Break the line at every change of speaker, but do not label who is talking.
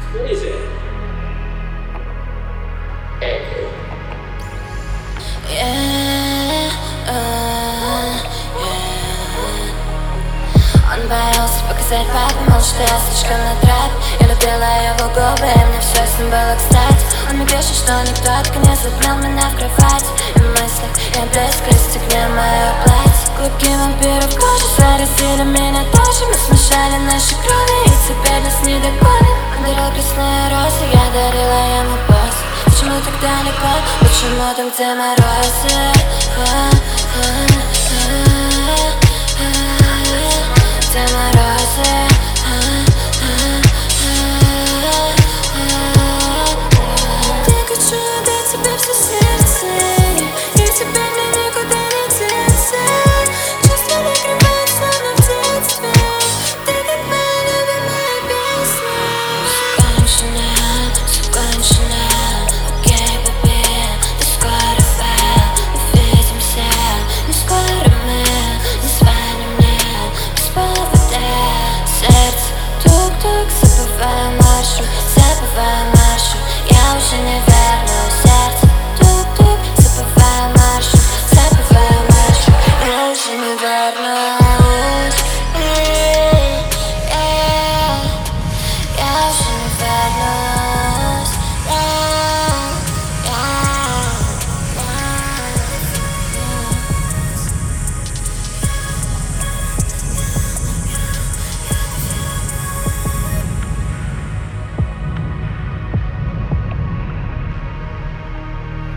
Он боялся показать папе, мол, что я слишком на трэп. Я любила его губы, и мне все с ним было кстати. Он мне пишет, что никто так не запнул меня в кровать. И в мыслях я близко расстегнем мое платье. Клубки вампиров кожи заразили меня тоже. Мы смешали наши крови, и теперь нас не догонят. Он дарил красные розы, я дарила ему босс. Почему так далеко? Почему там, где морозы? Где морозы? Я хочу отдать тебе все сердце, и теперь мне никуда не деться. Чувства накрывают словно в детстве. Ты как моя любимая песня. Все кончено, окей, baby. Ты скоро увидимся. Не скоро мы названим мне без повода. Сердце тук-тук, забывая маршрут, я уже не